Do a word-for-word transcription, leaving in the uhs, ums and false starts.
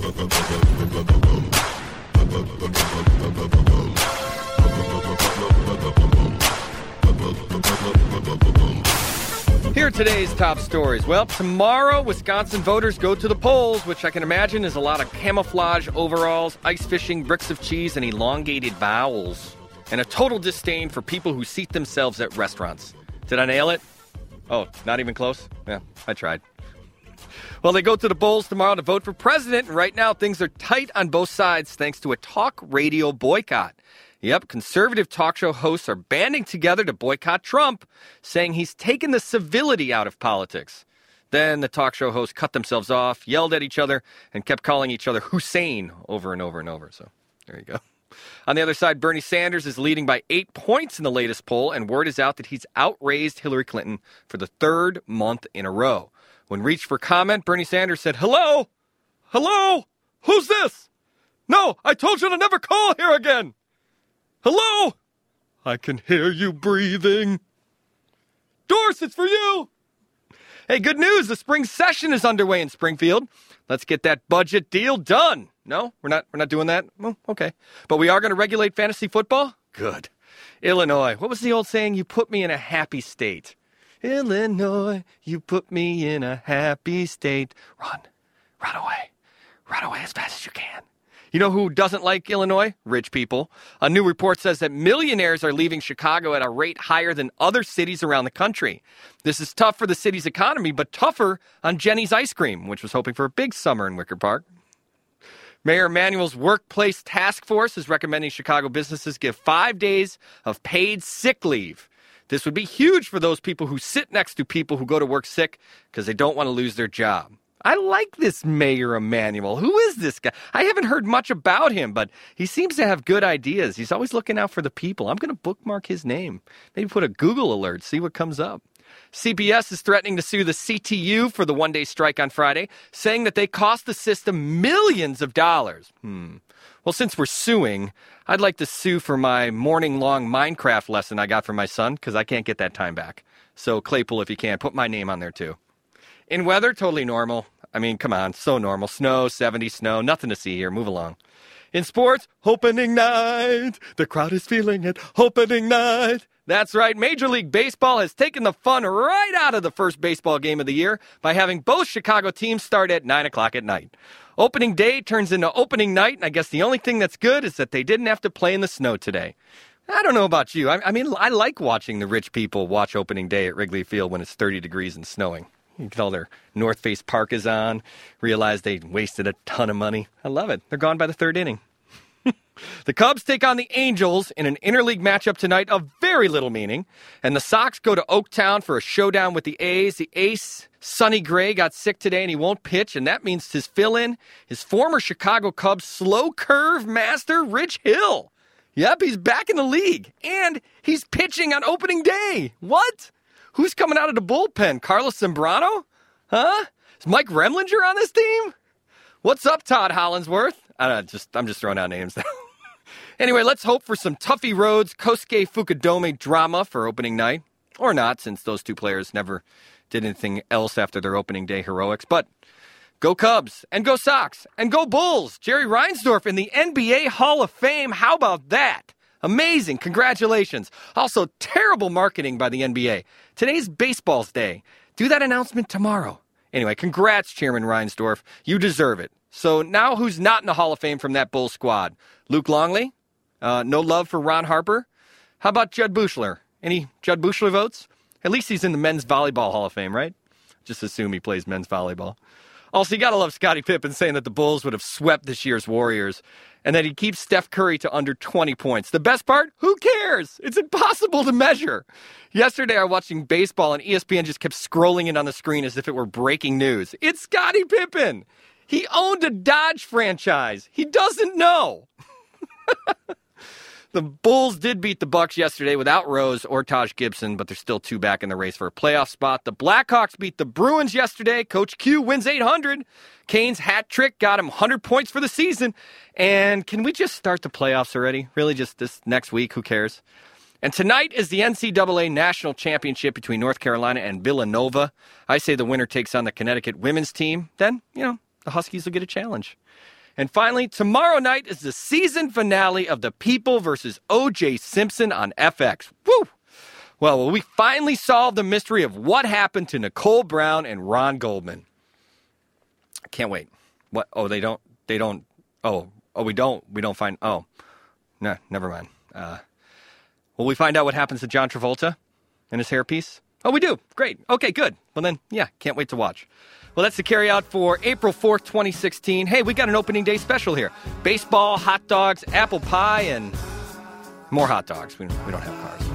Here are today's top stories. Well, tomorrow, Wisconsin voters go to the polls, which I can imagine is a lot of camouflage overalls, ice fishing, bricks of cheese, and elongated vowels. And a total disdain for people who seat themselves at restaurants. Did I nail it? Oh, not even close? Yeah, I tried. Well, they go to the polls tomorrow to vote for president, and right now things are tight on both sides thanks to a talk radio boycott. Yep, conservative talk show hosts are banding together to boycott Trump, saying he's taken the civility out of politics. Then the talk show hosts cut themselves off, yelled at each other, and kept calling each other Hussein over and over and over. So there you go. On the other side, Bernie Sanders is leading by eight points in the latest poll, and word is out that he's outraised Hillary Clinton for the third month in a row. When reached for comment, Bernie Sanders said, "Hello? Hello? Who's this? No, I told you to never call here again. Hello? I can hear you breathing. Doris, it's for you." Hey, good news. The spring session is underway in Springfield. Let's get that budget deal done. No, we're not, we're not doing that? Well, okay. But we are going to regulate fantasy football? Good. Illinois. What was the old saying? You put me in a happy state. Illinois, you put me in a happy state. Run. Run away. Run away as fast as you can. You know who doesn't like Illinois? Rich people. A new report says that millionaires are leaving Chicago at a rate higher than other cities around the country. This is tough for the city's economy, but tougher on Jenny's Ice Cream, which was hoping for a big summer in Wicker Park. Mayor Emanuel's Workplace Task Force is recommending Chicago businesses give five days of paid sick leave. This would be huge for those people who sit next to people who go to work sick because they don't want to lose their job. I like this Mayor Emanuel. Who is this guy? I haven't heard much about him, but he seems to have good ideas. He's always looking out for the people. I'm going to bookmark his name. Maybe put a Google alert, see what comes up. C B S is threatening to sue the C T U for the one-day strike on Friday, saying that they cost the system millions of dollars. Hmm. Well, since we're suing, I'd like to sue for my morning-long Minecraft lesson I got from my son, because I can't get that time back. So, Claypool, if you can, put my name on there, too. In weather, totally normal. I mean, come on, so normal. Snow, seventy, snow, nothing to see here. Move along. In sports, opening night. The crowd is feeling it. Opening night. That's right. Major League Baseball has taken the fun right out of the first baseball game of the year by having both Chicago teams start at nine o'clock at night. Opening day turns into opening night, and I guess the only thing that's good is that they didn't have to play in the snow today. I don't know about you. I, I mean, I like watching the rich people watch opening day at Wrigley Field when it's thirty degrees and snowing. You get all their North Face parkas on, realize they wasted a ton of money. I love it. They're gone by the third inning. The Cubs take on the Angels in an interleague matchup tonight of very little meaning. And the Sox go to Oaktown for a showdown with the A's. The ace, Sonny Gray, got sick today and he won't pitch. And that means his fill-in, his former Chicago Cubs slow curve master, Rich Hill. Yep, he's back in the league. And he's pitching on opening day. What? Who's coming out of the bullpen? Carlos Zambrano? Huh? Is Mike Remlinger on this team? What's up, Todd Hollandsworth? I don't know, just, I'm just throwing out names now. Anyway, let's hope for some Tuffy Rhodes, Kosuke Fukudome drama for opening night. Or not, since those two players never did anything else after their opening day heroics. But go Cubs, and go Sox, and go Bulls. Jerry Reinsdorf in the N B A Hall of Fame. How about that? Amazing. Congratulations. Also, terrible marketing by the N B A. Today's baseball's day. Do that announcement tomorrow. Anyway, congrats, Chairman Reinsdorf. You deserve it. So now who's not in the Hall of Fame from that Bulls squad? Luke Longley? Uh, no love for Ron Harper? How about Judd Buechler? Any Judd Buechler votes? At least he's in the Men's Volleyball Hall of Fame, right? Just assume he plays men's volleyball. Also, you got to love Scottie Pippen saying that the Bulls would have swept this year's Warriors and that he keeps Steph Curry to under twenty points. The best part? Who cares? It's impossible to measure. Yesterday, I was watching baseball, and E S P N just kept scrolling it on the screen as if it were breaking news. It's Scottie Pippen. He owned a Dodge franchise. He doesn't know. The Bulls did beat the Bucks yesterday without Rose or Taj Gibson, but they're still two back in the race for a playoff spot. The Blackhawks beat the Bruins yesterday. Coach Q wins eight hundred. Kane's hat trick got him one hundred points for the season. And can we just start the playoffs already? Really, just this next week? Who cares? And tonight is the N C double A National Championship between North Carolina and Villanova. I say the winner takes on the Connecticut women's team. Then, you know, the Huskies will get a challenge. And finally, tomorrow night is the season finale of The People versus O J Simpson on F X. Woo! Well, will we finally solve the mystery of what happened to Nicole Brown and Ron Goldman? I can't wait. What? Oh, they don't, they don't, oh, oh, we don't, we don't find, oh, no, never mind. Uh, will we find out what happens to John Travolta and his hairpiece? Oh, we do. Great. Okay, good. Well then, yeah, can't wait to watch. Well, that's the carry out for April fourth, twenty sixteen. Hey, we got an opening day special here. Baseball, hot dogs, apple pie, and more hot dogs. We, we don't have cars.